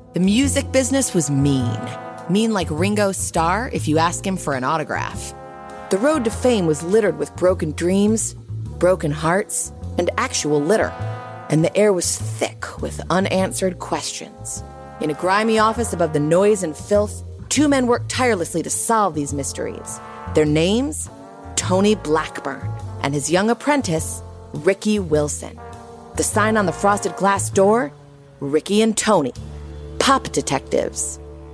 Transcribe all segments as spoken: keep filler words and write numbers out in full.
The music business was mean. Mean like Ringo Starr if you ask him for an autograph. The road to fame was littered with broken dreams, broken hearts, and actual litter. And the air was thick with unanswered questions. In a grimy office above the noise and filth, two men worked tirelessly to solve these mysteries. Their names? Tony Blackburn and his young apprentice, Ricky Wilson. The sign on the frosted glass door? Ricky and Tony, pop detectives.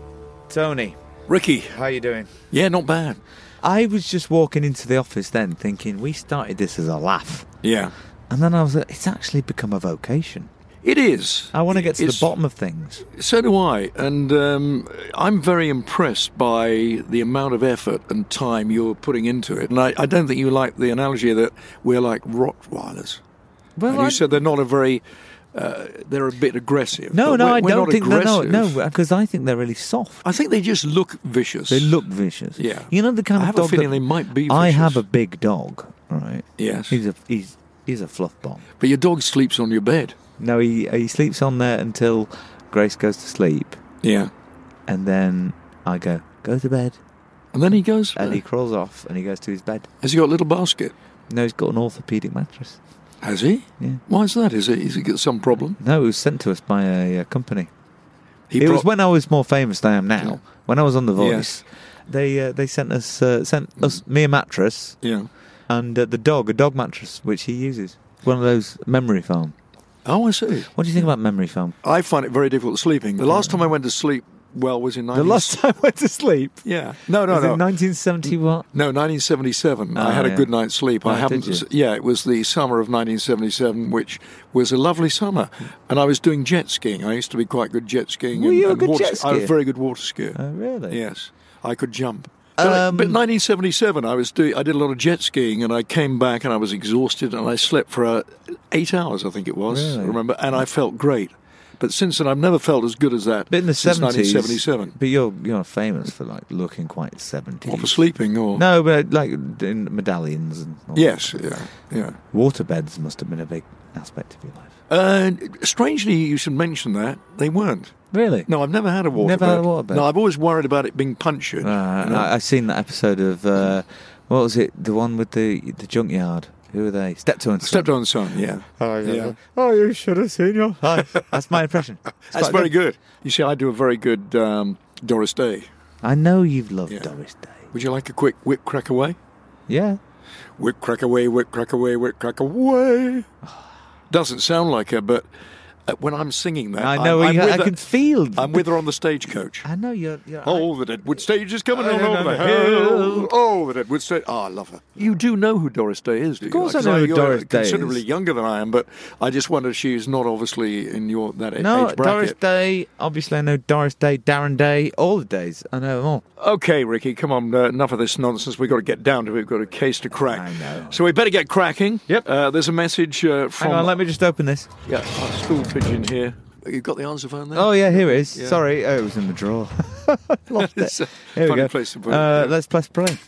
Tony. Ricky. How you doing? Yeah, not bad. I was just walking into the office then thinking we started this as a laugh. Yeah. And then I was like, it's actually become a vocation. It is. I want to get to it's, the bottom of things. So do I. And um, I'm very impressed by the amount of effort and time you're putting into it. And I, I don't think you like the analogy that we're like Rottweilers. Well, and you I... said they're not a very... Uh, they're a bit aggressive. No, but no, we're, I we're don't not think they're aggressive. not. No, because I think they're really soft. I think they just look vicious. They look vicious. Yeah. You know the kind I of have dog a feeling that... they might be vicious. I have a big dog, right? Yes. He's a he's he's a fluff bomb. But your dog sleeps on your bed. No, he he sleeps on there until Grace goes to sleep. Yeah. And then I go, go to bed. And then he goes... And uh, he crawls off and he goes to his bed. Has he got a little basket? No, he's got an orthopaedic mattress. Has he? Yeah. Why is that? Is it? Is he got some problem? No, it was sent to us by a, a company. He it pro- was when I was more famous than I am now. Yeah. When I was on The Voice, Yes. they uh, they sent us uh, sent us me a mattress Yeah. and uh, the dog a dog mattress which he uses. One of those memory foam. Oh, I see. What do you think about memory foam? I find it very difficult sleeping. The last time I went to sleep well was in The nineteen... last time I went to sleep. Yeah. No, no, was no. it nineteen seventy what? No, nineteen seventy-seven. Oh, I had a yeah. good night's sleep. Oh, I haven't. did you? Yeah, it was the summer of nineteen seventy-seven, which was a lovely summer, and I was doing jet skiing. I used to be quite good jet skiing. Were and, you a and good water, jet I was skier? a very good water skier. Oh, really? Yes, I could jump. But, I- Um, but nineteen seventy-seven, I was doing. I did a lot of jet skiing, and I came back, and I was exhausted, and I slept for uh, eight hours, I think it was. Really? I remember, and I felt great. But since then, I've never felt as good as that. But in the since seventies, nineteen seventy-seven. But you're you're famous for like looking quite seventies. Or for sleeping, or No, but like in medallions and all yes, that. yeah, yeah. Waterbeds must have been a big aspect of your life. Uh, strangely, you should mention that they weren't. Really? No, I've never had a waterbed. Never had a waterbed? No, I've always worried about it being punctured. Uh, you know? I, I've seen that episode of uh, what was it? The one with the the junkyard. Who are they? Steptoe and Son. Steptoe and Son, yeah. Oh yeah. Oh, you should have seen your life. That's my impression. It's That's quite very good. You see, I do a very good um, Doris Day. I know you've loved Yeah. Doris Day. Would you like a quick whip crack away? Yeah. Whip crack away, whip crack away, whip crack away. Doesn't sound like her, but uh, when I'm singing that, I know. I'm, I'm you, with I her, can feel. I'm with her on the stagecoach. I know you're. you're Oh, the Deadwood stage is coming Oh, on no, over no, the no. hill. Oh, the Deadwood stage. Oh, I love her. You do know who Doris Day is, do you? Of course I 'Cause know who you're Doris Day is. Considerably younger than I am, but I just wonder if she's not obviously in your that a- No, age bracket. Doris Day. Obviously, I know Doris Day, Darren Day, all the days. I know them all. Okay, Ricky, come on. Uh, enough of this nonsense. We've got to get down to it. We've got a case to crack. I know. So we better get cracking. Yep. Uh, there's a message uh, from... Hang on, let me just open this. Yeah, our stool pigeon here. You've got the answer phone there? Oh yeah, here it is. Yeah. Sorry, oh, it was in the drawer. Lost It's it. a Here funny we go. place to put it, Uh, yeah. Let's press play.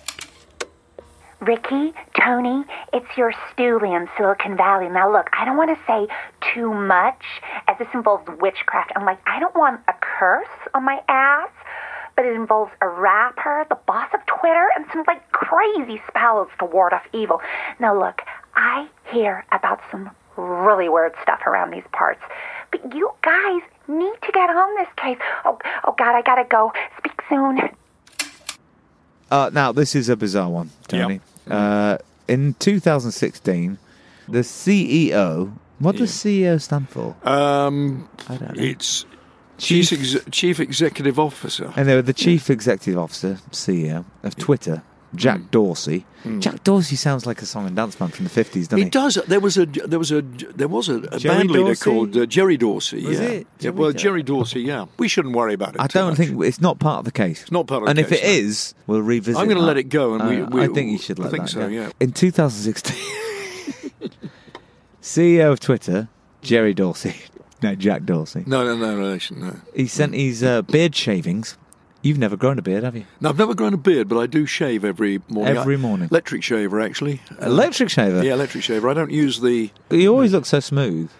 Ricky, Tony, it's your Stooley in Silicon Valley. Now look, I don't want to say too much, as this involves witchcraft. I'm like, I don't want a curse on my ass, but it involves a rapper, the boss of Twitter, and some like crazy spells to ward off evil. Now look, I hear about some really weird stuff around these parts, but you guys need to get on this case. Oh, oh God, I gotta go. Speak soon. Uh, now, this is a bizarre one, Tony. Uh, in two thousand sixteen, the C E O... What does C E O stand for? Um, I don't know. it's Chief- Chief, Ex- Chief Executive Officer. And they were the Chief Executive Officer, C E O, of Twitter, Jack Mm. Dorsey. Jack Dorsey sounds like a song and dance band from the fifties, doesn't he? It does. There was a there was a there was a, a Jerry band leader Dorsey? called uh, Jerry Dorsey. Was yeah. it? Yeah. Jerry Well, Dorsey? Jerry Dorsey. Yeah. We shouldn't worry about it. I too don't much. think... It's not part of the case. It's not part of the and case, if it no. is, we'll revisit I'm going to that. let it go, and we, Uh, we. I think you should let I think that so. go. Yeah. In two thousand sixteen, C E O of Twitter, Jerry Dorsey, no, Jack Dorsey, No, no, no relation. No. he sent his uh, beard shavings. You've never grown a beard, have you? No, I've never grown a beard, but I do shave every morning. Every I- morning? Electric shaver, actually. Uh, Electric shaver? Yeah, electric shaver. I don't use the. You always look so smooth.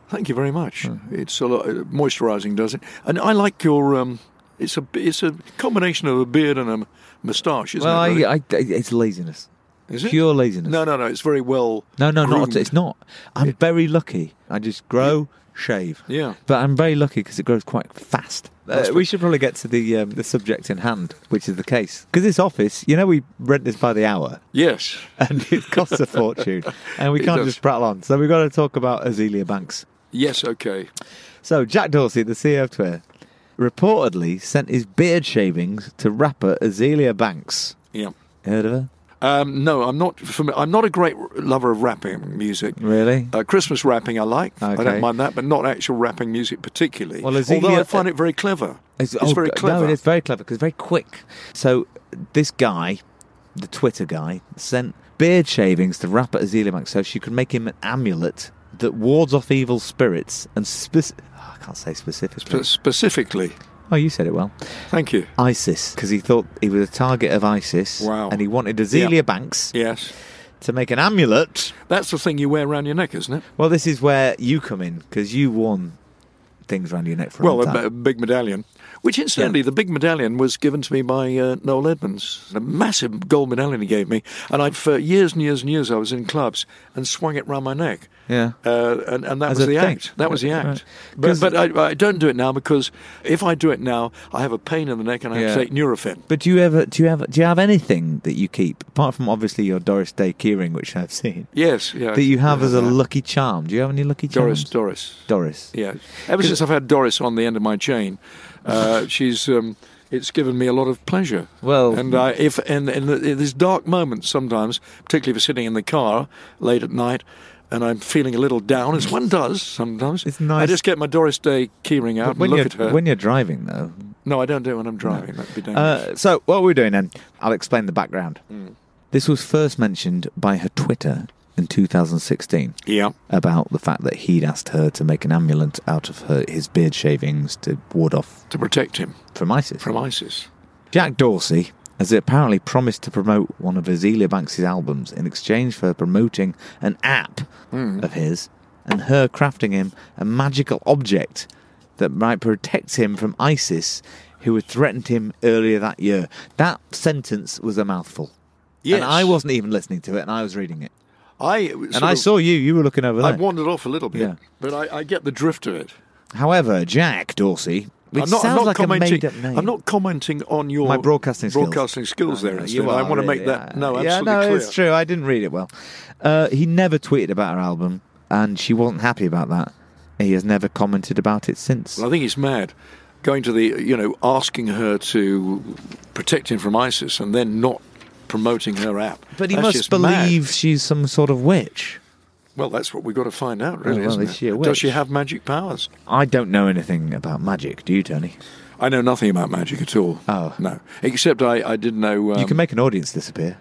Thank you very much. Mm. It's a lot moisturising, does it? And I like your. Um, it's a it's a combination of a beard and a moustache, isn't well, it? Really? I, I, it's laziness. Is it? Pure laziness. No, no, no. It's very well. No, no, groomed. not. It's not. I'm it, very lucky. I just grow, shave. Yeah. But I'm very lucky because it grows quite fast. Uh, we should probably get to the um, the subject in hand, which is the case. Because this office, you know, we rent this by the hour. Yes. And it costs a fortune. And we can't just prattle on. So we've got to talk about Azealia Banks. Yes, okay. So Jack Dorsey, the C E O of Twitter, reportedly sent his beard shavings to rapper Azealia Banks. Yeah. Heard of her? Um, no, I'm not. I'm not a great lover of rapping music. Really? Uh, Christmas rapping I like. Okay. I don't mind that, but not actual rapping music particularly. Well, Azealia, although I find it very clever. It's, it's oh, very clever. No, it is very clever because it's very quick. So this guy, the Twitter guy, sent beard shavings to rapper Azealia Banks so she could make him an amulet that wards off evil spirits and speci- oh, I can't say specifically. Spe- specifically. Oh, you said it well. Thank you. ISIS, because he thought he was a target of ISIS. Wow. And he wanted Azealia yeah. Banks yes. to make an amulet. That's the thing you wear around your neck, isn't it? Well, this is where you come in, because you worn things around your neck for a well, long time. Well, a, a big medallion. Which, incidentally, yeah. the big medallion was given to me by uh, Noel Edmonds. A massive gold medallion he gave me. And I'd, for years and years and years, I was in clubs and swung it round my neck. Yeah. Uh, and, and that As was the thing. act. That was the act. Right. But, but I, I don't do it now because if I do it now, I have a pain in the neck and I yeah. have to take Nurofen. But do you ever do you have do you have anything that you keep apart from obviously your Doris Day keyring, which I've seen? Yes, yeah. That you have yeah, as a yeah. lucky charm. Do you have any lucky charms? Doris, Doris, Doris. Yeah. Ever since I've had Doris on the end of my chain, uh, she's. Um, It's given me a lot of pleasure. Well, and I, if in, in, the, in these dark moments, sometimes, particularly if I'm sitting in the car late at night, and I'm feeling a little down, as one does sometimes. It's nice. I just get my Doris Day keyring out when and look at her. When you're driving, though. No, I don't do it when I'm driving. No. That'd be dangerous. Uh, so what we're doing then? I'll explain the background. Mm. This was first mentioned by her Twitter in two thousand sixteen. Yeah. About the fact that he'd asked her to make an amulet out of her his beard shavings to ward off to protect him from ISIS. From ISIS. Jack Dorsey has apparently promised to promote one of Azealia Banks' albums in exchange for promoting an app mm. of his and her crafting him a magical object that might protect him from ISIS, who had threatened him earlier that year. That sentence was a mouthful. Yes. And I wasn't even listening to it, and I was reading it. I and I of, saw you. You were looking over there. I wandered off a little bit, yeah. but I, I get the drift of it. However, Jack Dorsey, which I'm not, sounds I'm not like a made-up commenting. name. I'm not commenting on your my broadcasting skills. Broadcasting skills no, there. no, Instead. you are, I want to really, make that yeah. no, absolutely yeah, no, clear. It's true. I didn't read it well. Uh, he never tweeted about her album, and she wasn't happy about that. He has never commented about it since. Well, I think he's mad. Going to the, you know, asking her to protect him from ISIS and then not promoting her app. But he That's must just believe mad. she's some sort of witch. Well, that's what we've got to find out, really, oh, well, isn't is it? she a witch? Does she have magic powers? I don't know anything about magic. Do you, Tony? I know nothing about magic at all. Oh. No. Except I, I did know... Um, you can make an audience disappear.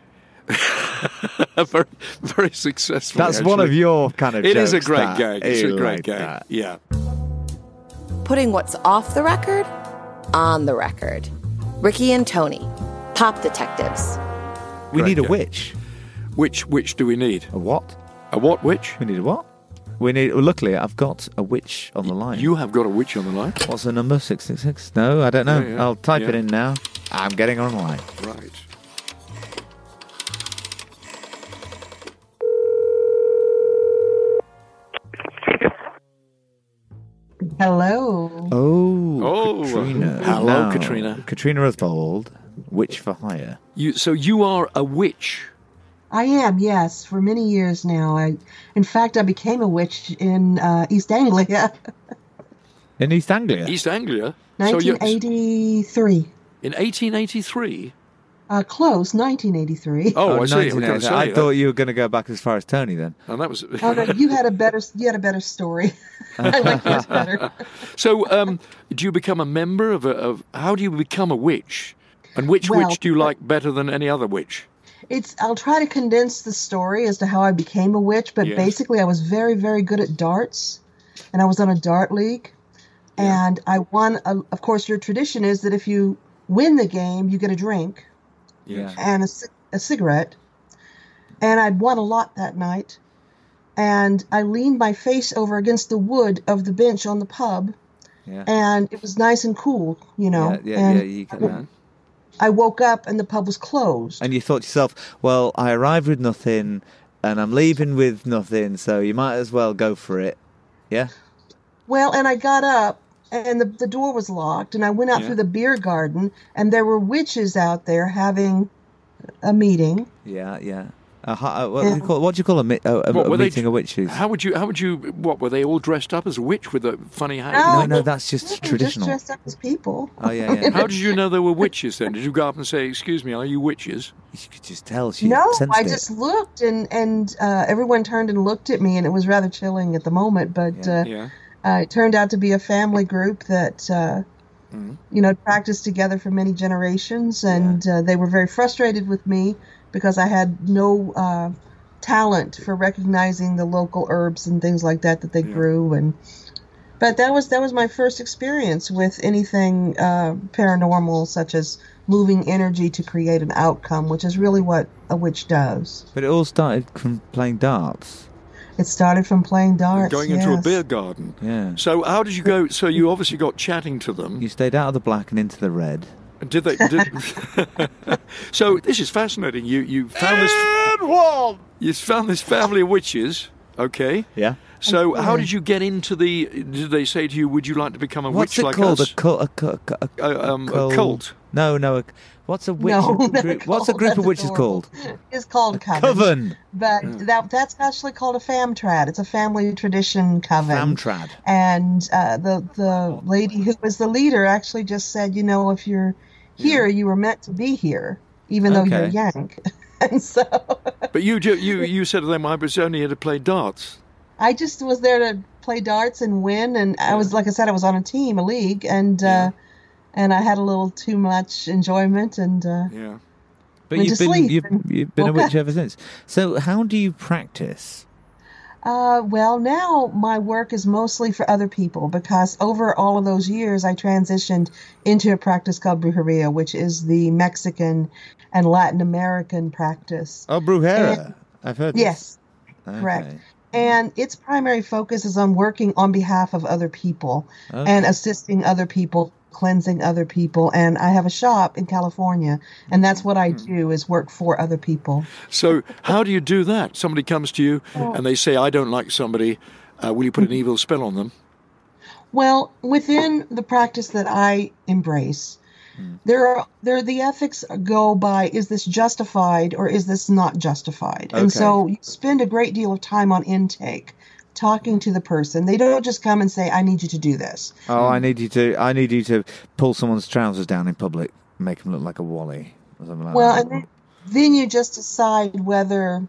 very, very successful. That's actually. one of your kind of It jokes, is a great that. gag. It's You a great like gag. That. Yeah. Putting what's off the record on the record. Ricky and Tony, pop detectives. We Great need a gag. witch. Which witch do we need? A what? A what witch? We need a what? We need. Well, luckily, I've got a witch on the line. You have got a witch on the line? What's the number? six six six? No, I don't know. Yeah, yeah. I'll type Yeah. it in now. I'm getting her on the line. Right. Hello. Oh, Oh, Katrina. hello, Now, Katrina. Katrina Oswald, witch for hire. You, so you are a witch? I am, yes, for many years now. I, in fact, I became a witch in uh, East Anglia. In East Anglia? East Anglia? nineteen eighty-three. So in eighteen eighty-three? Uh, close, nineteen eighty-three. Oh, Oh, I see. I, was gonna say I that. thought you were going to go back as far as Tony then. And that was... Oh, no, you had a better, you had a better story. I like yours better. So, um, do you become a member of a... Of, how do you become a witch? And which Well, witch do you like better than any other witch? It's. I'll try to condense the story as to how I became a witch, but Yes. basically, I was very, very good at darts, and I was on a dart league, and I won. A, of course, your tradition is that if you win the game, you get a drink Yeah. and a, ci- a cigarette, and I'd won a lot that night, and I leaned my face over against the wood of the bench on the pub, Yeah. and it was nice and cool, you know. Yeah, yeah, and yeah, you get that. I woke up and the pub was closed. And you thought to yourself, well, I arrived with nothing, and I'm leaving with nothing, so you might as well go for it. Yeah? Well, and I got up, and the, the door was locked, and I went out Yeah. through the beer garden, and there were witches out there having a meeting. Yeah, yeah. A, hu- uh, what, do Yeah. you call, what do you call a, mi- a, a, What, a were they- meeting of witches? How would you? How would you? What were they all dressed up as a witch with a funny hat? No, no, that's just They were traditional. Just dressed up as people. Oh, yeah, yeah. How did you know they were witches then? Did you go up and say, "Excuse me, are you witches?" You could just tell she No, sensed I it. just looked, and and uh, everyone turned and looked at me, and it was rather chilling at the moment. But Yeah. uh, Yeah. uh, it turned out to be a family group that uh, Mhm. you know practiced together for many generations, and uh, they were very frustrated with me because I had no uh, talent for recognizing the local herbs and things like that that they Yeah. grew. And but that was that was my first experience with anything uh, paranormal, such as moving energy to create an outcome, which is really what a witch does. But it all started from playing darts. It started from playing darts. Going into a yes. beer garden. Yeah. So how did you go? So you obviously got chatting to them. You stayed out of the black and into the red. Did they? Did... So this is fascinating. You you found this. You found this family of witches. Okay. Yeah. So how Yeah. did you get into the? Did they say to you, "Would you like to become a What's witch it like called? us?" A cult? A, cu- a, cu- A, um, a cult? cult. No, no. A, what's a witch? No, not a group, what's a cult. group of That's witches adorable. called? It's called coven. Coven. But that that's actually called a famtrad. It's a family tradition coven. Famtrad. And uh, the the lady who was the leader actually just said, you know, if you're here, you were meant to be here, even though you're Okay. Yank. And so But you ju- you you said to them, "I was only here to play darts." I just was there to play darts and win. And I was, like I said, I was on a team, a league, and Yeah. uh, and I had a little too much enjoyment. And uh, Yeah. But Went you've to been sleep you've, and you've been a woke witch up. ever since. So how do you practice? Uh, well, now my work is mostly for other people because over all of those years, I transitioned into a practice called Brujeria, which is the Mexican and Latin American practice. Oh, Brujeria. And- I've heard. Yes, This. correct. Okay. And its primary focus is on working on behalf of other people Okay. and assisting other people, cleansing other people. And I have a shop in California, and that's what I do is work for other people. So how do you do that? Somebody comes to you and they say, "I don't like somebody. Uh, will you put an evil spell on them?" Well, within the practice that I embrace, there are there the ethics go by, is this justified or is this not justified? And Okay. so you spend a great deal of time on intake, talking to the person. They don't just come and say, "I need you to do this." Oh, I need you to. I need you to pull someone's trousers down in public, make them look like a wally or something like Well, that. and then, then you just decide whether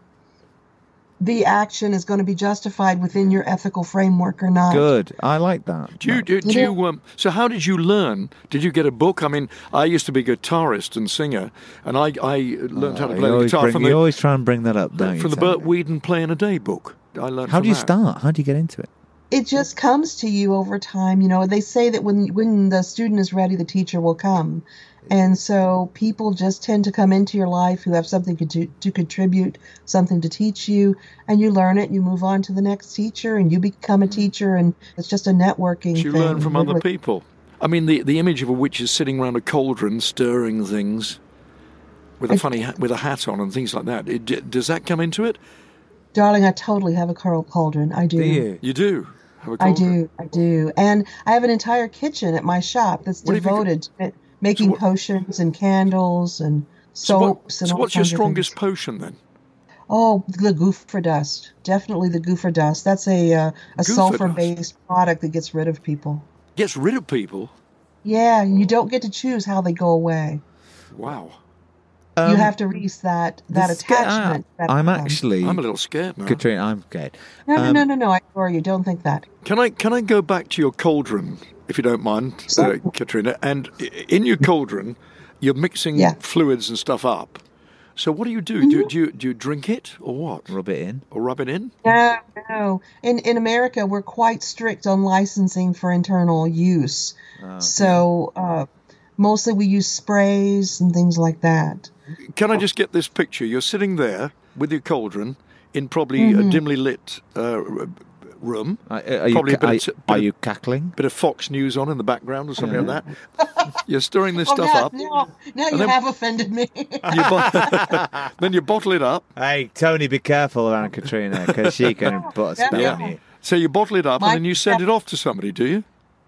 the action is going to be justified within your ethical framework or not. Good. I like that. Do you, do, do Yeah. you um, so how did you learn? Did you get a book? I mean, I used to be a guitarist and singer, and I, I learned how to Oh, play you the always guitar bring- from you the, always try and bring that up, don't you? from the Tony? Burt Whedon Play in a Day book. I learned How from do you that. start? How do you get into it? It just comes to you over time. You know, they say that when when the student is ready, the teacher will come. And so people just tend to come into your life who have something to, to contribute, something to teach you, and you learn it, you move on to the next teacher, and you become a teacher, and it's just a networking You thing. learn from other Really. people. I mean, the the image of a witch is sitting around a cauldron stirring things with a funny hat, with a hat on and things like that. It, d- does that come into it? Darling, I totally have a curl cauldron. I do. Do you? You do. Have a I cauldron. do, I do. And I have an entire kitchen at my shop that's What have you got- devoted to it, making what- potions and candles and So, what, soaps and so all what's your kinds of strongest things. potion then? Oh, the gopher dust. Definitely the gopher dust. That's a uh, a Gopher sulfur-based product that gets rid of people. Gets rid of people. Yeah, you don't get to choose how they go away. Wow. you Um, have to release that that the sca- attachment. that I'm becomes- actually. I'm a little scared now. Katrina, I'm scared. No, no, um, no, no, no. I adore you. Don't think that. Can I can I go back to your cauldron, if you don't mind, uh, Certainly. Katrina? And i- in your cauldron, you're mixing Yeah. fluids and stuff up. So what do you do? Mm-hmm. Do, do you do you drink it or what? Rub it in. Or rub it in? No, no. In in America, we're quite strict on licensing for internal use. Oh, So uh, mostly we use sprays and things like that. Can I just get this picture? You're sitting there with your cauldron in probably Mm-hmm. a dimly lit uh, room. Are, are, you, Probably a ca- bit are, of t- bit are of- you cackling? Bit of Fox News on in the background or something like that. You're stirring this Oh, stuff now, up. now, now you then- have offended me. You bo- then you bottle it up. Hey, Tony, be careful around Katrina, because she can put a spell Yeah. on you. So you bottle it up My- and then you send it off to somebody, do you?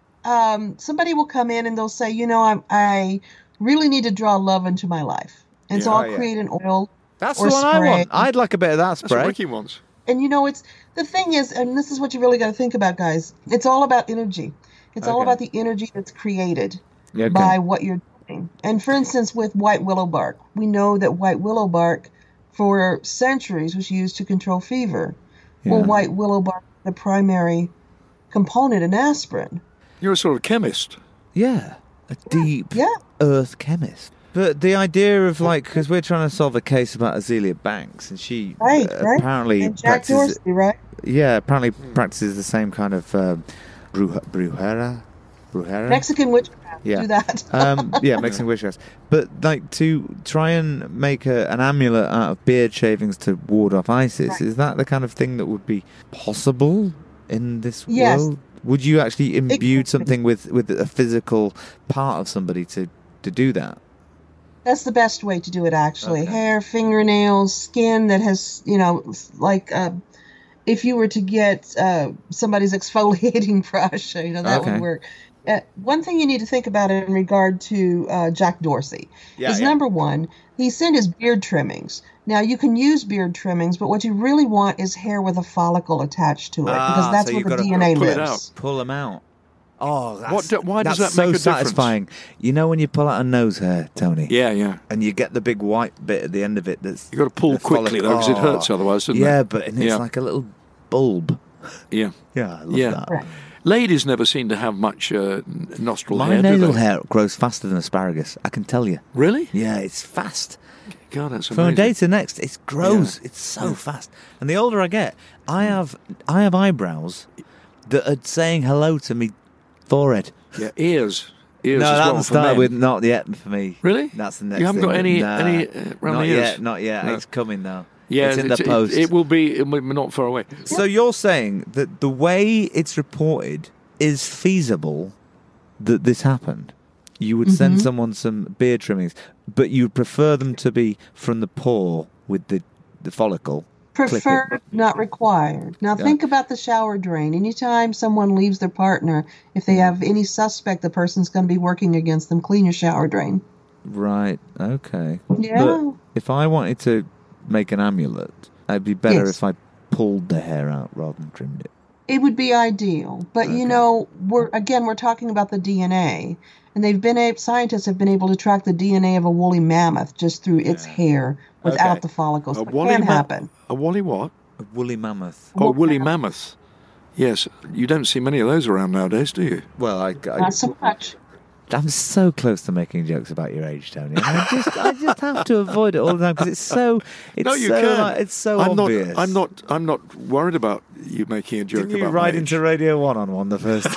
um, somebody will come in and they'll say, you know, I, I really need to draw love into my life. And so Yeah. I'll Oh, yeah. create an oil. That's or the one I spray. want. I'd like a bit of that That's what spray. Ricky wants. And you know, it's the thing is, and this is what you really got to think about, guys. It's all about energy. It's all Okay. about the energy that's created Yeah, okay. by what you're doing. And for instance, with white willow bark, we know that white willow bark for centuries was used to control fever. Well, Yeah. white willow bark is the primary component in aspirin. You're a sort of chemist. Yeah, a deep Yeah. earth chemist. But the idea of like, because we're trying to solve a case about Azealia Banks, and she Right, uh, right. apparently And Jack practices, Dorsey, right? yeah, apparently practices the same kind of uh, bruj- brujera, brujera. Mexican witchcraft. Yeah. Do that. um, yeah, Mexican witchcraft. But like to try and make a, an amulet out of beard shavings to ward off ISIS, Right. is that the kind of thing that would be possible in this Yes. world? Would you actually imbue could. something with, with a physical part of somebody to, to do that? That's the best way to do it, actually. Okay. Hair, fingernails, skin that has, you know, like uh, if you were to get uh, somebody's exfoliating brush, you know, that Okay. would work. Uh, one thing you need to think about in regard to uh, Jack Dorsey Yeah, is yeah. number one, he sent his beard trimmings. Now, you can use beard trimmings, but what you really want is hair with a follicle attached to it, Ah, because that's so where you've the gotta D N A pull it lives. Pull them out. Oh, that's, What do- why does that's that make so a difference? satisfying. You know when you pull out a nose hair, Tony? Yeah, yeah. And you get the big white bit at the end of it that's... You got to pull the quickly follicle. though, because it Oh. hurts otherwise, doesn't Yeah, it? but and it's Yeah. like a little bulb. Yeah. Yeah, I love Yeah. that. Right. Ladies never seem to have much uh, n- nostril My hair, do nasal they? hair grows faster than asparagus, I can tell you. Really? Yeah, it's fast. God, that's From a amazing. day to next, it grows. Yeah. It's so fast. And the older I get, I have I have eyebrows that are saying hello to me forehead. Yeah, ears. Ears no, as that well hasn't for started men. with not yet for me. Really? That's the next. You haven't thing. got any Nah. any uh, around Not the ears? yet, not yet. No. It's coming though. Yeah, it's in the it, post. It, it will be. It will be not far away. So you're saying that the way it's reported is feasible that this happened? You would send someone some beard trimmings, but you'd prefer them to be from the paw with the, the follicle. clipping. Preferred, not required. Now Yeah. think about the shower drain. Anytime someone leaves their partner, if they have any suspect the person's going to be working against them, clean your shower drain. Right, okay. Yeah. But if I wanted to make an amulet, it'd be better Yes. if I pulled the hair out rather than trimmed it. It would be ideal. But you know, we're again we're talking about the D N A. And they've been able, scientists have been able to track the D N A of a woolly mammoth just through its hair without Okay. the follicles. A It woolly can ma- happen. A woolly what? A woolly mammoth. Oh, a woolly mammoth. Yes, you don't see many of those around nowadays, do you? Well, I, I, Not so much. I'm so close to making jokes about your age, Tony. And I just, I just have to avoid it all the time because it's so, it's no, you so, can. like, it's so I'm obvious. Not, I'm not. I'm not worried about you making a joke Didn't you about ride my into age. Radio One on one the first,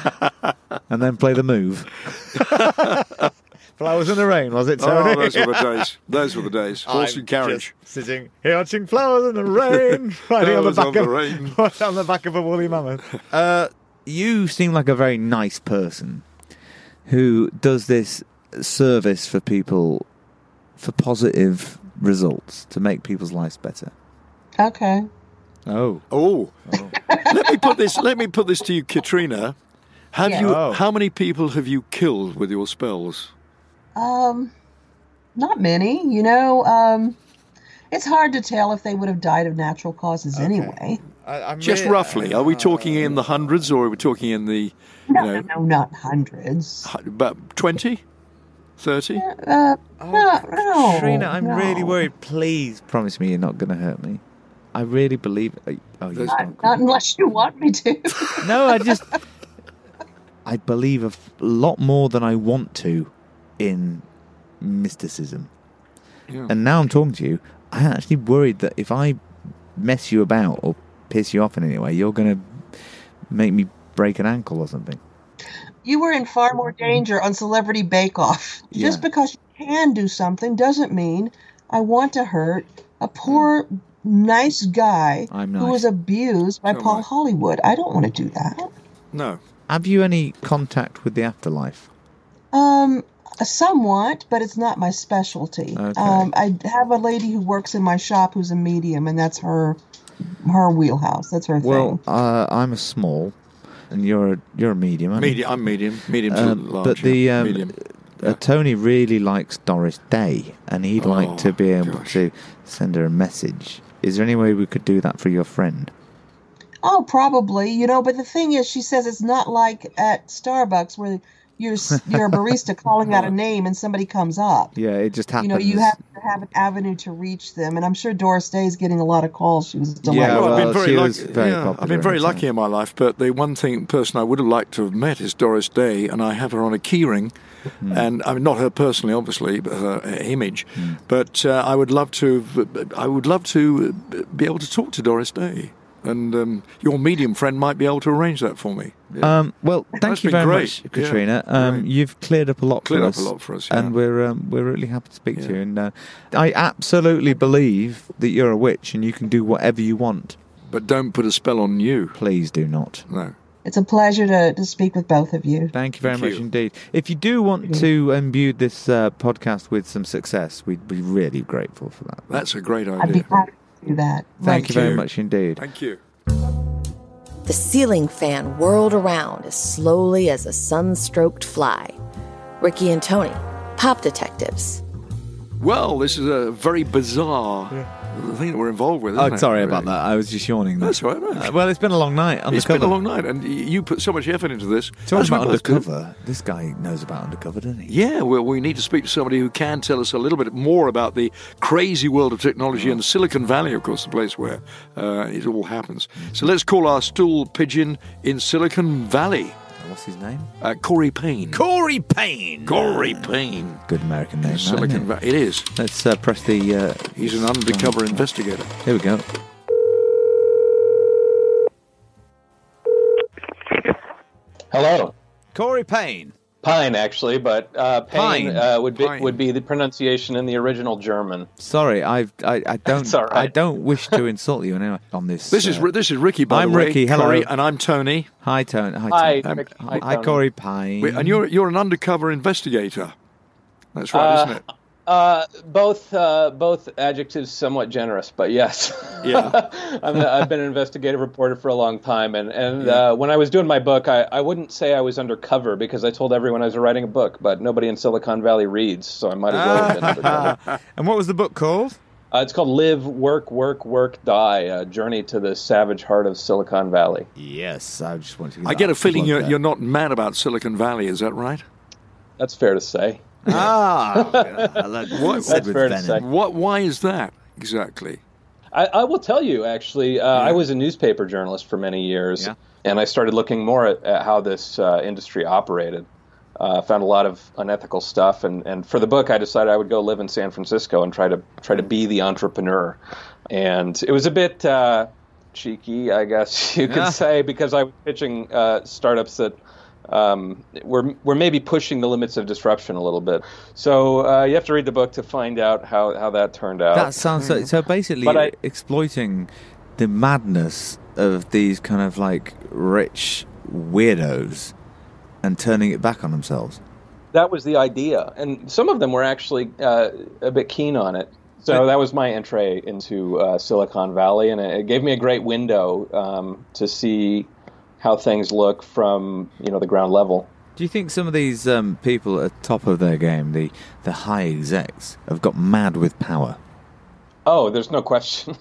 and then play the move? Flowers in the rain, was it, Tony? Oh, those were the days. Those were the days. Horse and carriage. Just sitting here watching flowers in the rain, riding on the Flowers back on the of rain. on the back of a woolly mammoth. Uh, you seem like a very nice person who does this service for people for positive results to make people's lives better. Okay. Oh, Oh, let me put this. Let me put this to you, Katrina. Have Yeah. you? Oh. How many people have you killed with your spells? Um, not many. You know, um, it's hard to tell if they would have died of natural causes anyway. I, I'm Just really- roughly. Are we talking in the hundreds, or are we talking in the, you No, know, no, no, not hundreds. hu- about twenty, thirty? Uh, no, no. Trina, I'm no. really worried. Please promise me you're not going to hurt me. I really believe. Oh, oh you There's- don't. Not unless you want me to. No, I just. I believe a f- lot more than I want to in mysticism. Yeah. And now I'm talking to you, I'm actually worried that if I mess you about or piss you off in any way, you're going to make me break an ankle or something. You were in far more danger on Celebrity Bake Off. Just Yeah. because you can do something doesn't mean I want to hurt a poor nice guy I'm who nice. was abused by So am Paul I. Hollywood. I don't want to do that. No. Have you any contact with the afterlife? Um, somewhat, but it's not my specialty. Okay. Um, I have a lady who works in my shop who's a medium, and that's her her wheelhouse. That's her Well, thing. uh, I'm a small, and you're a, you're a medium. aren't you? Medium. I'm medium. Medium to Um, large. but the yeah. um, medium. uh, Tony really likes Doris Day, and he'd like Oh, to be able gosh. to send her a message. Is there any way we could do that for your friend? Oh, probably. You know, but the thing is, she says it's not like at Starbucks where you're s- you're a barista calling out a name and somebody comes up. Yeah, it just You happens. know, you have to have an avenue to reach them, and I'm sure Doris Day is getting a lot of calls. She was delightful. Yeah, Well, well, I've been very she lucky. was very yeah, popular I've been very in the lucky in my life, but the one thing person I would have liked to have met is Doris Day, and I have her on a keyring, Hmm. and I mean not her personally, obviously, but her uh, image. But uh, I would love to. I would love to be able to talk to Doris Day, and um, your medium friend might be able to arrange that for me. Yeah. Um, well, thank That's you been very great. much, Katrina. Yeah, um, great. you've cleared up a lot Cleared for up us, a lot for us, yeah. and we're um, we're really happy to speak to Yeah. you. And uh, I absolutely believe that you're a witch, and you can do whatever you want. But don't put a spell on you. Please do not. No. It's a pleasure to, to speak with both of you. Thank you very Thank much you. indeed. If you do want to imbue this uh, podcast with some success, we'd be really grateful for that. That's a great I'd be idea. happy to do that. Thank you very you. much indeed. Thank you. The ceiling fan whirled around as slowly as a sun-stroked fly. Ricky and Tony, pop detectives. Well, this is a very bizarre thing that we're involved with. Isn't Oh, it, sorry really? about that. I was just yawning. there. That's all right. Uh, well, it's been a long night. It's Undercover. been a long night, and y- you put so much effort into this. Talking As we about both do. undercover, this guy knows about undercover, doesn't he? Yeah, well, we need to speak to somebody who can tell us a little bit more about the crazy world of technology and Silicon Valley, of course, the place where uh, it all happens. So let's call our stool pigeon in Silicon Valley, What's his name? uh, Corey Payne. Corey Payne. Corey Payne. Good American name. that, Silicon isn't it? Valley. It is. Let's uh, press the. Uh, He's an undercover investigator. Here we go. Hello. Corey Payne. Pine, actually, but uh, Payne, Pine. Uh, would be Pine. would be the pronunciation in the original German. Sorry, I've, I I don't It's all right. I don't wish to insult you anyway on this. This is uh, Ri- this is Ricky, by I'm the way. Ricky, hello. Corey, and I'm Tony. Hi, Tony. Hi, Hi, Tony. Rick- Hi, hi, Tony. Corey Payne. Wait, and you're you're an undercover investigator. That's right, Uh, isn't it? Uh, both uh, both adjectives somewhat generous, but yes. Yeah. I'm a, I've been an investigative reporter for a long time, and and uh, when I was doing my book, I, I wouldn't say I was undercover because I told everyone I was writing a book, but nobody in Silicon Valley reads, so I might as well have been undercover. And what was the book called? Uh, it's called Live, Work, Work, Work, Die: A Journey to the Savage Heart of Silicon Valley. Yes, I just want to. Give I that get a feeling plug you're there. you're not mad about Silicon Valley. Is that right? That's fair to say. Ah, what, That's fair to say. What? Why is that exactly? I, I will tell you, actually, uh, I was a newspaper journalist for many years, Yeah. and I started looking more at, at how this uh, industry operated. Uh, found a lot of unethical stuff, and, and for the book, I decided I would go live in San Francisco and try to try to be the entrepreneur. And it was a bit uh, cheeky, I guess you could Yeah. say, because I was pitching uh, startups that um, were were maybe pushing the limits of disruption a little bit. So uh, you have to read the book to find out how, how that turned out. That sounds so. So basically, But I- exploiting the madness of these kind of like rich weirdos and turning it back on themselves. That was the idea, and some of them were actually uh, a bit keen on it. So that was my entree into uh, Silicon Valley, and it gave me a great window um, to see how things look from you know the ground level. Do you think some of these um, people at the top of their game, the the high execs, have got mad with power? Oh, there's no question.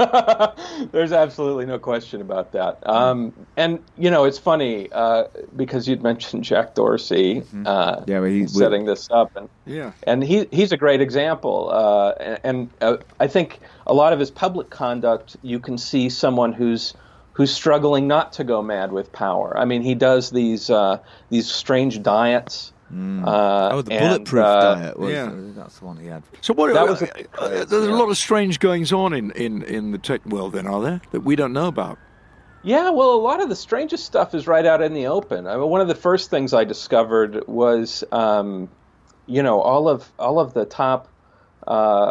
There's absolutely no question about that. Um, and you know, it's funny uh, because you'd mentioned Jack Dorsey uh, Yeah, but he- setting this up, and Yeah. and he he's a great example. Uh, and and uh, I think a lot of his public conduct, you can see someone who's who's struggling not to go mad with power. I mean, he does these uh, these strange diets. Uh, Oh, the and, bulletproof uh, diet. Was, yeah. That's the one he had. So what? That uh, was a- uh, there's a lot of strange goings on in, in, in the tech world. Then are there that we don't know about? Yeah, well, a lot of the strangest stuff is right out in the open. I mean, one of the first things I discovered was, um, you know, all of all of the top uh,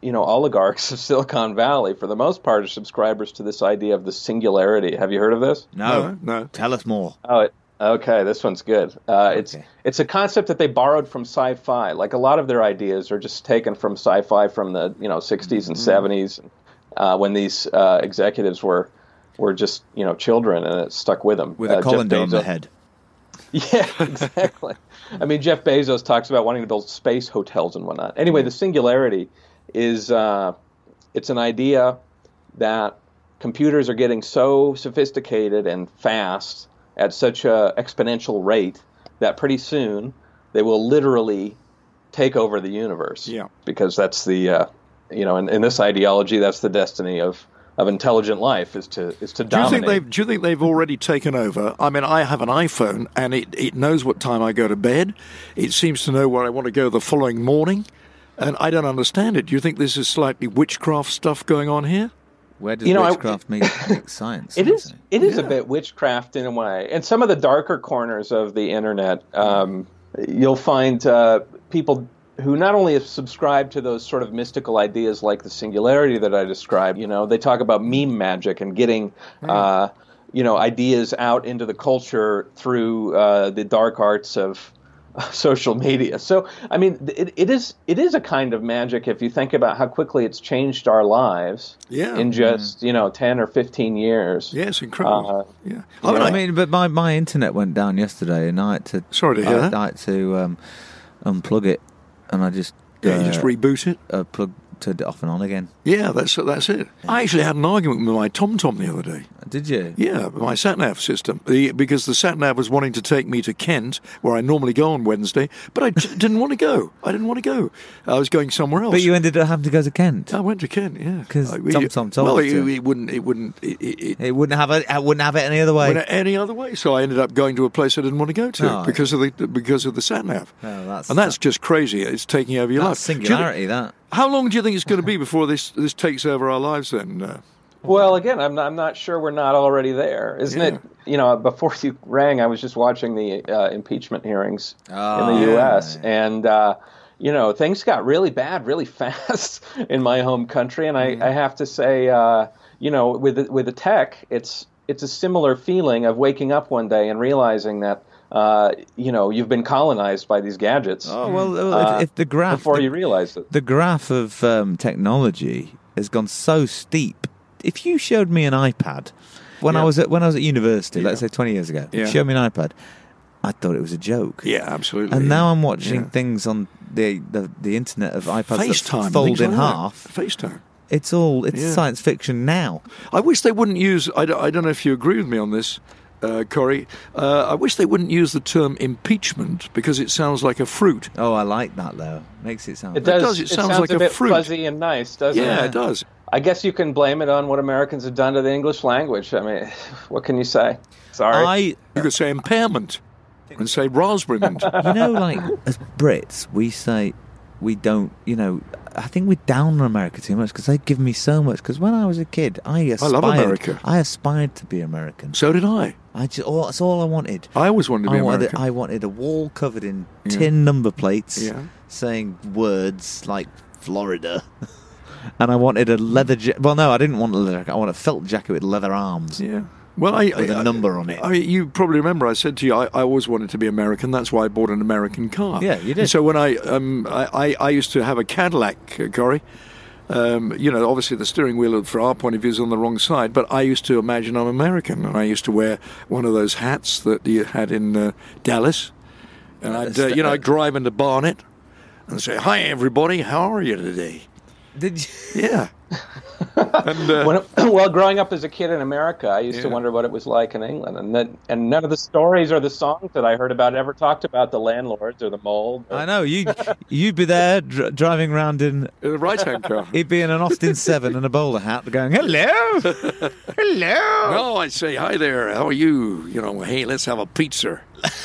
you know, oligarchs of Silicon Valley, for the most part, are subscribers to this idea of the singularity. Have you heard of this? No, No, no. Tell us more. Oh, it, okay. This one's good. Uh, it's Okay. it's a concept that they borrowed from sci-fi. Like a lot of their ideas are just taken from sci-fi from the you know sixties and seventies, uh, when these uh, executives were were just you know children, and it stuck with them. With Uh, a Jeff colander on the Bezos- head. Yeah, exactly. I mean, Jeff Bezos talks about wanting to build space hotels and whatnot. Anyway, the singularity is uh, it's an idea that computers are getting so sophisticated and fast at such a exponential rate that pretty soon they will literally take over the universe. Yeah. Because that's the uh, you know, in, in this ideology, that's the destiny of. Of intelligent life is to is to Do you dominate. think they've Do you think they've already taken over? I mean, I have an iPhone, and it, it knows what time I go to bed. It seems to know where I want to go the following morning, and I don't understand it. Do you think this is slightly witchcraft stuff going on here? Where does You know, I- witchcraft meet, meet science? It I'd is. say? It is a Yeah. bit witchcraft in a way. And some of the darker corners of the internet, um, you'll find uh, people who not only have subscribed to those sort of mystical ideas like the singularity that I described. You know, they talk about meme magic and getting, uh, you know, ideas out into the culture through uh, the dark arts of social media. So, I mean, it, it is it is a kind of magic if you think about how quickly it's changed our lives Yeah. in just, you know, ten or fifteen years. Yeah, it's incredible. Uh, yeah. yeah. I mean, I I, mean, but my, my internet went down yesterday, and I had to. Sorry to hear I, that. I had to um, unplug it, and I just yeah, you uh, just reboot it. uh, plugged it off and on again. Yeah, that's that's it. I actually had an argument with my TomTom the other day. Did you? Yeah, my sat-nav system. The, because the sat-nav was wanting to take me to Kent, where I normally go on Wednesday, but I j- didn't want to go. I didn't want to go. I was going somewhere else. But you ended up having to go to Kent. I went to Kent, yeah. 'Cause Uh, we- TomTom told Well, you it, to. it wouldn't. It wouldn't. It, it, It wouldn't have it. I wouldn't have it any other way. went any other way. So I ended up going to a place I didn't want to go to Oh. because of the because of the sat nav. Oh, that's- and that's just crazy. It's taking over your That's life. Do you singularity. think- That. how long do you think it's going to be before this this takes over our lives? Then. Uh, Well, again, I'm not, I'm not sure we're not already there, isn't Yeah. it? You know, before you rang, I was just watching the uh, impeachment hearings Oh, in the U S, yeah. and uh, you know, things got really bad really fast in my home country, and I, I have to say, uh, you know, with the, with the tech, it's it's a similar feeling of waking up one day and realizing that. Uh, you know, you've been colonized by these gadgets Oh well, uh, if, if the graph before the, you realize it. the graph of um, technology has gone so steep. If you showed me an iPad when I Yeah. was at when I was at university, Yeah. let's say twenty years ago, Yeah. showed me an iPad, I thought it was a joke. yeah, absolutely. And yeah. now I'm watching Yeah. things on the, the the internet of iPads FaceTime, that fold things in like that. half. FaceTime. It's all it's Yeah. science fiction now. I wish they wouldn't use. I don't, I don't know if you agree with me on this, uh, Corey. Uh, I wish they wouldn't use the term impeachment because it sounds like a fruit. Oh, I like that though. Makes it sound. It does. does, it sounds like a a bit fruit. fuzzy and nice, doesn't it? Yeah, it does. I guess you can blame it on what Americans have done to the English language. I mean, what can you say? Sorry. I You could say impairment and say raspberry mint. you know, like as Brits, we say we don't. You know, I think we down on America too much because they give me so much. Because when I was a kid, I aspired. love America. I aspired to be American. So did I. I just all, that's all I wanted. I always wanted to be I wanted, American. I wanted a wall covered in Yeah. tin number plates Yeah. saying words like Florida. And I wanted a leather jacket. Well, no, I didn't want a leather jacket. I want a felt jacket with leather arms. Yeah. Well, I, With a I- number on it. I mean, you probably remember I said to you I, I always wanted to be American. That's why I bought an American car. Yeah, you did. And so when I um I, I, I used to have a Cadillac, uh, Corey. Um, you know, obviously the steering wheel, for our point of view, is on the wrong side. But I used to imagine I'm American, and I used to wear one of those hats that you had in uh, Dallas, and I'd uh, you know I'd drive into Barnet and say, "Hi, everybody, how are you today?" Did you? Yeah. and uh, When, well, growing up as a kid in America, I used to Yeah. wonder what it was like in England, and that, and none of the stories or the songs that I heard about ever talked about the landlords or the mold. Or, I know you. You'd be there dr- driving around in. the right-hand car. He'd be in an Austin Seven and a bowler hat, going, "Hello, hello." No, I'd say, hi there, how are you? You know, hey, let's have a pizza.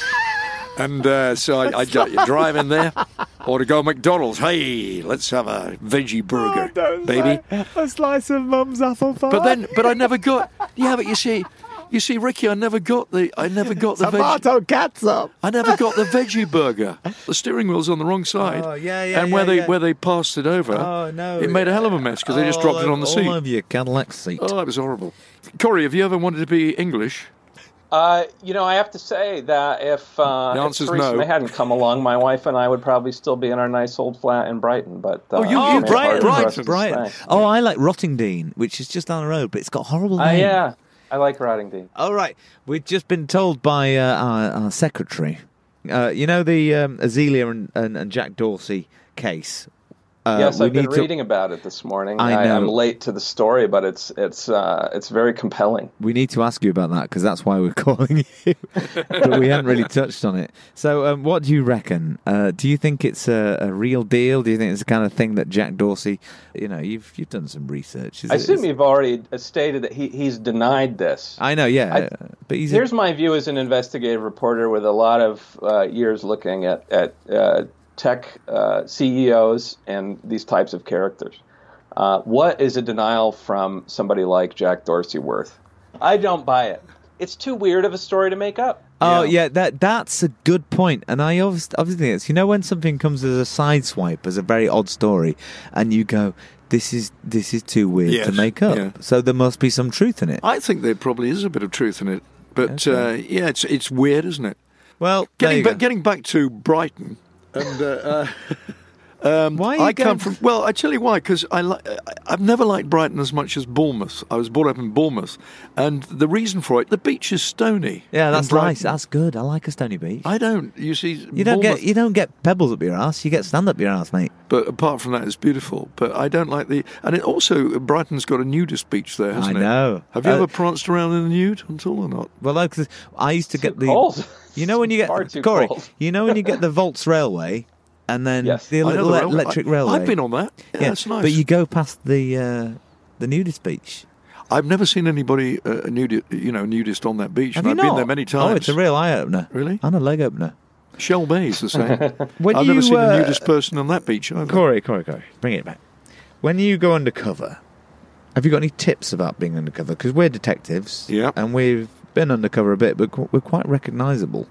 and uh, so I, I'd dri- drive in there, or to go McDonald's. Hey, let's have a veggie burger, baby. a slice of Mum's apple pie. But then, but I never got. Yeah, but you see, You see, Ricky, I never got the I never got the veg, Tomato catsup. I never got the veggie burger. The steering wheel's on the wrong side. Oh, yeah, yeah, And where yeah, they yeah. where they passed it over, Oh, no. it made a hell of a mess because they just All dropped it on over- the seat. All over your Cadillac seat. Oh, it was horrible. Corey, have you ever wanted to be English? Uh, you know, I have to say that if, uh, The if answer's Theresa no. May hadn't come along, my wife and I would probably still be in our nice old flat in Brighton. But uh, Oh, you- it you- made it hard Brighton, for us to Brighton. stay. Oh, I like Rottingdean, which is just down the road, but it's got a horrible Uh, name. yeah, I like Rottingdean. All right. We've just been told by uh, our, our secretary, uh, you know the um, Azealia and, and, and Jack Dorsey case? Uh, Yes, we I've been need to- reading about it this morning. I know. I'm late to the story, but it's it's uh, it's very compelling. We need to ask you about that because that's why we're calling you. But we haven't really touched on it. So, um, what do you reckon? Uh, do you think it's a, a real deal? Do you think it's the kind of thing that Jack Dorsey? You know, you've you've done some research. Is I it- assume is- you've already stated that he, he's denied this. I know, yeah, I- uh, but he's. Here's a, my view as an investigative reporter with a lot of uh, years looking at at uh, tech uh, C E Os and these types of characters. Uh, what is a denial from somebody like Jack Dorsey worth? I don't buy it. It's too weird of a story to make up. Oh Yeah. yeah, that that's a good point, and I obviously, obviously think it's, you know, when something comes as a sideswipe, as a very odd story, and you go, this is this is too weird Yes, to make up. yeah. So there must be some truth in it. I think there probably is a bit of truth in it. But Okay. uh, yeah, it's it's weird, isn't it? Well, there Getting you back, go. getting back to Brighton, and uh, uh, um, Why are you I going come from. Well, I tell you why. Because I li- I've never liked Brighton as much as Bournemouth. I was brought up in Bournemouth, and the reason for it, the beach is stony. Yeah, in that's Brighton. nice. That's good. I like a stony beach. I don't. You see, you don't get Bournemouth- you don't get pebbles up your ass. You get stand up your ass, mate. But apart from that, it's beautiful. But I don't like the. And it also, Brighton's got a nudist beach there, hasn't I it? know. Have you Uh, ever pranced around in the nude at all or not? Well, no, 'cause I used to get the. cold. You know when you Far get too Corey. cold. You know when you get the Volts Railway, and then Yes. the I know little the e- railway. electric I- railway. I've been on that. Yeah, Yeah, that's nice. But you go past the uh, the nudist beach. I've never seen anybody uh, a nudi- you know, nudist on that beach. Have and you I've not? been there many times. Oh, it's a real eye opener. Really? And a leg opener. Shell Bay's the same. When I've you, never seen uh, a nudist person on that beach either. Corey, Corey, Corey, bring it back. When you go undercover, have you got any tips about being undercover? Because we're detectives, Yeah. and we've been undercover a bit, but qu- we're quite recognisable.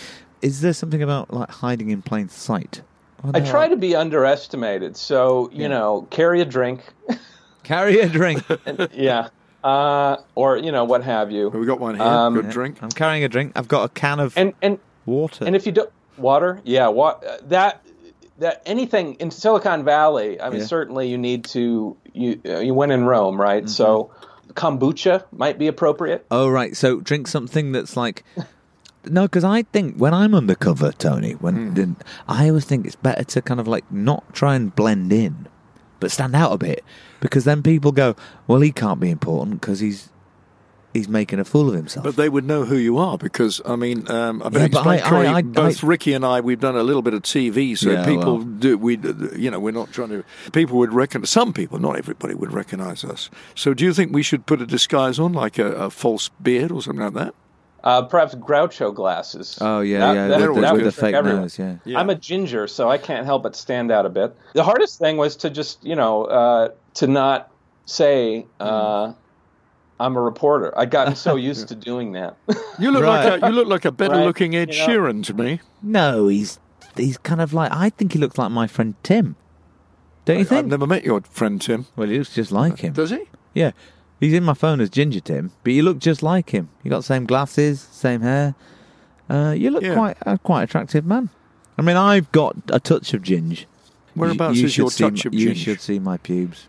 Is there something about like hiding in plain sight? I try to be underestimated, so you Yeah. know, carry a drink, carry a drink. and, yeah, uh, or you know, what have you. Have we got one here? Um, Good Yeah. drink. I'm carrying a drink. I've got a can of And and water. and if you don't water, yeah, wa- that that anything in Silicon Valley. I mean, Yeah. certainly you need to you uh, you went in Rome, right? So kombucha might be appropriate. Oh, right. So drink something that's like. No, because I think when I'm undercover, Tony, when then I always think it's better to kind of like not try and blend in, but stand out a bit, because then people go, "Well, he can't be important because he's he's making a fool of himself." But they would know who you are because, I mean, um, I've been Yeah, but explaining, I- Corey, I- I- both I- Ricky and I, we've done a little bit of T V, so Yeah, people well. do, we, you know, we're not trying to, people would recognize, some people, not everybody would recognize us. So do you think we should put a disguise on, like a, a false beard or something like that? Uh, perhaps Groucho glasses. oh yeah, That- yeah, that- with, the, that with would the fake trick everyone. nose, yeah. Yeah. I'm a ginger, so I can't help but stand out a bit. The hardest thing was to just, you know, uh, to not say uh, I'm a reporter. I'd gotten so used to doing that. You look Right. like a, you look like a better Right, looking Ed you know. Sheeran to me. No, he's he's kind of like I think he looks like my friend Tim. Don't you I've think? never met your friend Tim. Well, he looks just like him. Does he? Yeah, he's in my phone as Ginger Tim, but you look just like him. You got the same glasses, same hair. Uh, you look Yeah. quite a quite attractive man. I mean, I've got a touch of ginge. Whereabouts You- you is your should see touch my- of You ginge? should see my pubes.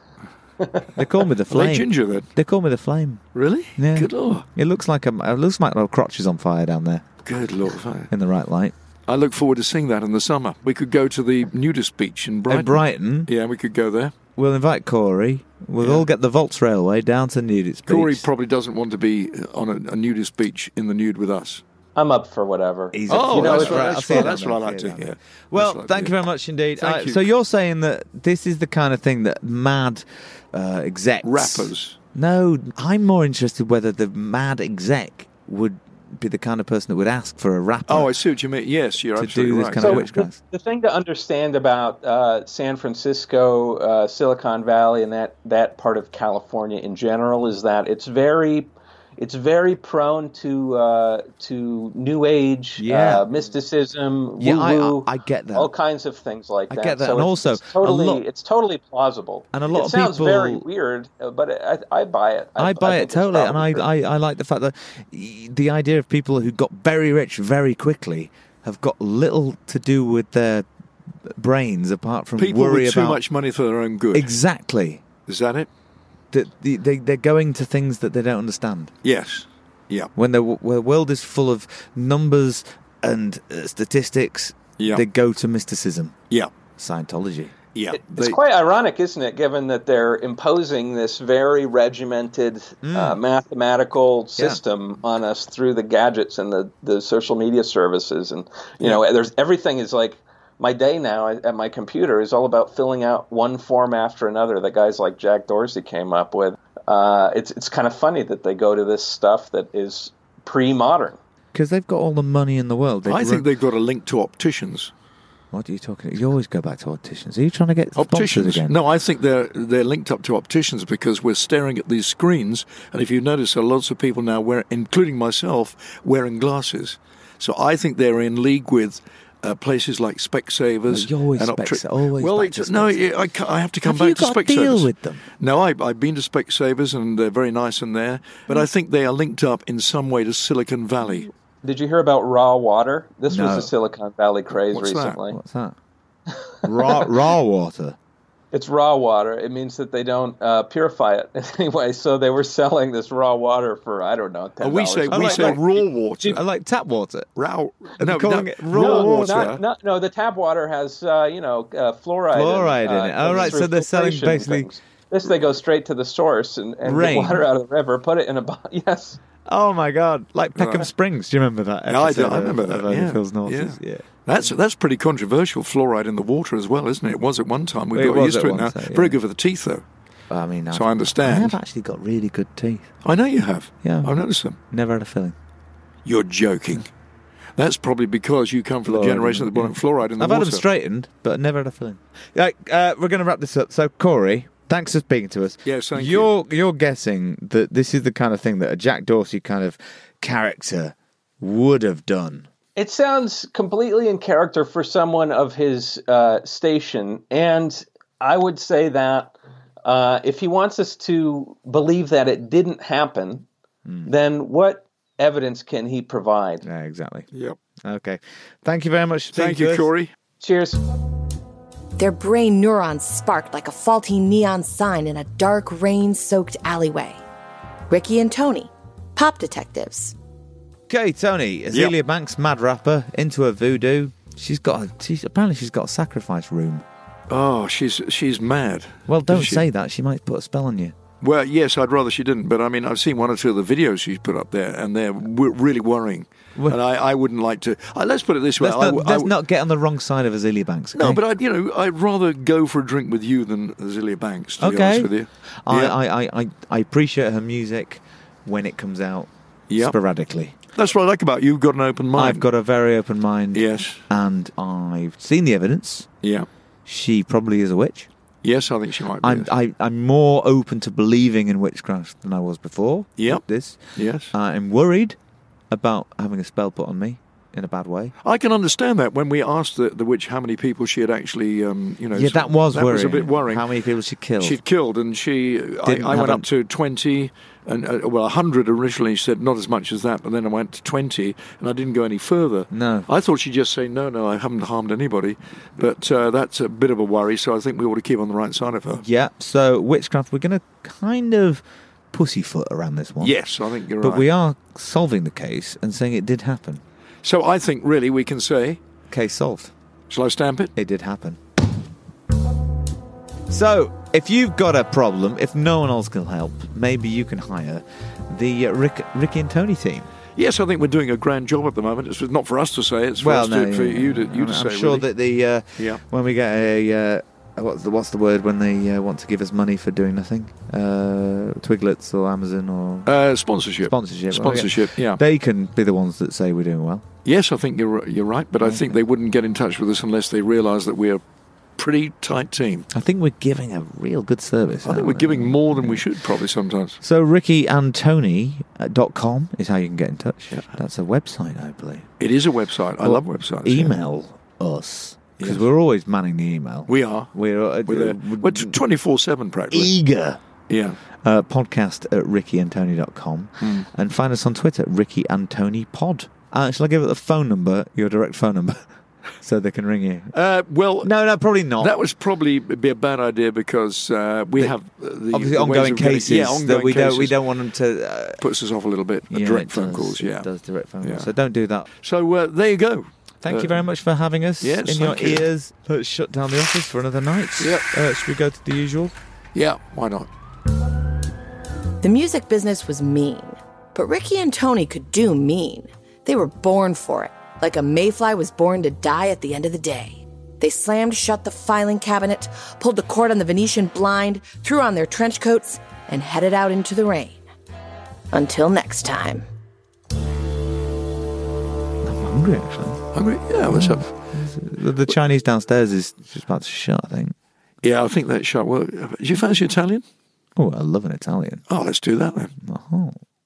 They call me the Are flame. they ginger then? They call me the flame. Really? Yeah. Good lord. It looks like a, it looks like my crotch is on fire down there Good lord. in the right light. I look forward to seeing that in the summer. We could go to the nudist beach in Brighton. In Brighton, Yeah, we could go there. we'll invite Corey. We'll Yeah. all get the Volts Railway down to Nudist Beach. Corey probably doesn't want to be on a, a nudist beach in the nude with us. I'm up for whatever. He's Oh, You know, that's, it's right, right. that's, I'll see right, you that's down what I there, like see to you down hear. there. Well, That's what I thank you do. very much indeed. Thank Uh, you. So you're saying that this is the kind of thing that mad uh, execs... Rappers. No, I'm more interested whether the mad exec would be the kind of person that would ask for a rapper Oh, I see what you mean. Yes, you're to absolutely do this right. kind So of the, witchcraft. the thing to understand about uh, San Francisco, uh, Silicon Valley, and that, that part of California in general is that it's very, it's very prone to uh, to New Age, Yeah. uh, mysticism, Yeah, I- woo-woo, I- I get that. all kinds of things like I that. get that, So and it's, also it's totally a lot- it's totally plausible. And a lot it of sounds people- very weird, uh, but I, I buy it. I, buy think it it's totally, and I, probably true. I, I like the fact that y- the idea of people who got very rich very quickly have got little to do with their brains apart from People worry with too about much money for their own good. exactly Is that it? that the, they they're going to things that they don't understand. Yes. Yeah. When the, when the world is full of numbers and uh, statistics, Yeah. they go to mysticism, Yeah. Scientology. Yeah. It- It's They- quite ironic, isn't it, given that they're imposing this very regimented uh, mathematical system on us through the gadgets and the, the social media services. And, you know, there's everything is like, my day now at my computer is all about filling out one form after another that guys like Jack Dorsey came up with. Uh, it's it's kind of funny that they go to this stuff that is pre-modern. Because they've got all the money in the world. They've I think run- they've got a link to opticians. What are you talking? You always go back to opticians. Are you trying to get sponsors Opticians. again? No, I think they're they're linked up to opticians because we're staring at these screens, and if you notice, there are lots of people now, wear, including myself, wearing glasses. So I think they're in league with uh, places like Specsavers. No, you're always and Spec- always well, back it's, to no, Specsavers. I, ca- I have to come Have back you to got a Specsavers. deal with them? No, I, I've been to Specsavers, and they're very nice in there. But I think they are linked up in some way to Silicon Valley. Did you hear about raw water? This No. was a Silicon Valley craze What's that? recently. What's that? raw raw water. It's raw water. It means that they don't uh, purify it anyway. So they were selling this raw water for I don't know. ten Oh, we dollars. say I we like say that. raw water. I like tap water. Raw. Are they No, calling no, it raw raw no, water. not, not, no, the tap water has uh, you know uh, fluoride. Fluoride in uh, it. Oh, right, through so they're selling filtration basically- things. This they go straight to the source and, and Rain. get water out of the river, put it in a bottle. Yes. Oh my God! Like Peckham Right. Springs. Do you remember that? Yeah, I, do, episode I remember of, that. Of Only yeah. Phil's Naughties? yeah. Yeah. That's that's pretty controversial. Fluoride in the water as well, isn't it? It was at one time. We've It got was used at to it one now. time, yeah. Very good for the teeth, though. I mean, So I've- I understand. I have actually got really good teeth. I know you have. Yeah. I've noticed them. Never had a filling. You're joking. That's probably because you come from the Fluoride generation in that it, wanted fluoride in the I've water. had them straightened, but never had a filling. Yeah, uh, we're going to wrap this up. So, Corey, thanks for speaking to us. Yes, thank you're, you. You're guessing that this is the kind of thing that a Jack Dorsey kind of character would have done. It sounds completely in character for someone of his uh, station, and I would say that uh, if he wants us to believe that it didn't happen, then what evidence can he provide? Yeah, exactly. Yep. Okay. Thank you very much. for speaking Thank to you, us. Corey. Cheers. Their brain neurons sparked like a faulty neon sign in a dark, rain-soaked alleyway. Ricky and Tony, pop detectives. Okay, Tony, Azealia Banks, mad rapper, into her voodoo. She's got a, she's apparently she's got a sacrifice room. Oh, she's she's mad. Well, don't Is she? say that. She might put a spell on you. Well, yes, I'd rather she didn't. But I mean, I've seen one or two of the videos she's put up there, and they're w- really worrying. Well- and I, I wouldn't like to. Uh, let's put it this way. Let's, I not, w- I let's w- not get on the wrong side of Azealia Banks. Okay? No, but I, you know, I'd rather go for a drink with you than Azealia Banks. To be okay. honest with you, I, Yeah. I, I, I, I appreciate her music when it comes out Yep. sporadically. That's what I like about you. You've got an open mind. I've got a very open mind. Yes. And I've seen the evidence. Yeah. She probably is a witch. Yes, I think she might be. I'm, I, I'm more open to believing in witchcraft than I was before. Yep. This. Yes. I'm worried about having a spell put on me in a bad way. I can understand that when we asked the, the witch how many people she had actually, um, you know, Yeah, that was that worrying. was a bit worrying. How many people she killed? She'd killed, and she. I, Didn't I have went a- up to twenty, and uh, well, a hundred originally. She said not as much as that, but then I went to twenty, and I didn't go any further. No. I thought she'd just say no, no, I haven't harmed anybody, but uh, that's a bit of a worry. So I think we ought to keep on the right side of her. Yeah, so witchcraft, we're going to kind of pussyfoot around this one. Yes, I think you're But right. we are solving the case and saying it did happen. So I think really we can say, Case solved. shall I stamp it? It did happen. So, if you've got a problem, if no one else can help, maybe you can hire the uh, Rick, Ricky and Tony team. Yes, I think we're doing a grand job at the moment. It's not for us to say; it's for, Well, us no, to, for yeah, you to yeah. you I'm, to I'm say. sure really. that the uh, Yeah. when we get a uh, what's the what's the word when they uh, want to give us money for doing nothing, uh, Twiglets or Amazon or uh, sponsorship, sponsorship, sponsorship. Yeah. they can be the ones that say we're doing well. Yes, I think you're you're right, but I think they wouldn't get in touch with us unless they realise that we're pretty tight team. I think we're giving a real good service. I think we're giving more than we should probably sometimes. So ricky and tony dot com is how you can get in touch. Yeah. That's a website, I believe. It is a website. I Well, love websites. Email us, because Yes. we're always manning the email. We are. We're, uh, We're, there. We're twenty-four seven practically. eager. Yeah. Uh, podcast at ricky and tony dot com Hmm. and find us on Twitter, Ricky and Tony Pod. Uh, shall I give it the phone number, your direct phone number, so they can ring you? Uh, well, No, no, probably not. that was probably be a bad idea because uh, we have uh, the Obviously, the ways ongoing of getting- cases yeah, that ongoing we don't we cases don't want them to. Uh, puts us off a little bit. uh, yeah, direct it phone does, calls, yeah. it does direct phone Yeah. calls. So don't do that. So uh, there you go. Thank Uh, you very much for having us yes, in your thank you. ears. Let's shut down the office for another night. Yep. Uh, should we go to the usual? Yeah, why not? The music business was mean, but Ricky and Tony could do mean. They were born for it, like a mayfly was born to die at the end of the day. They slammed shut the filing cabinet, pulled the cord on the Venetian blind, threw on their trench coats, and headed out into the rain. Until next time. I'm hungry, actually. Hungry? Yeah, what's up? The, the Chinese downstairs is just about to shut, I think. Yeah, I think that shot. Well, do you fancy Italian? Oh, I love an Italian. Oh, let's do that then. Oh.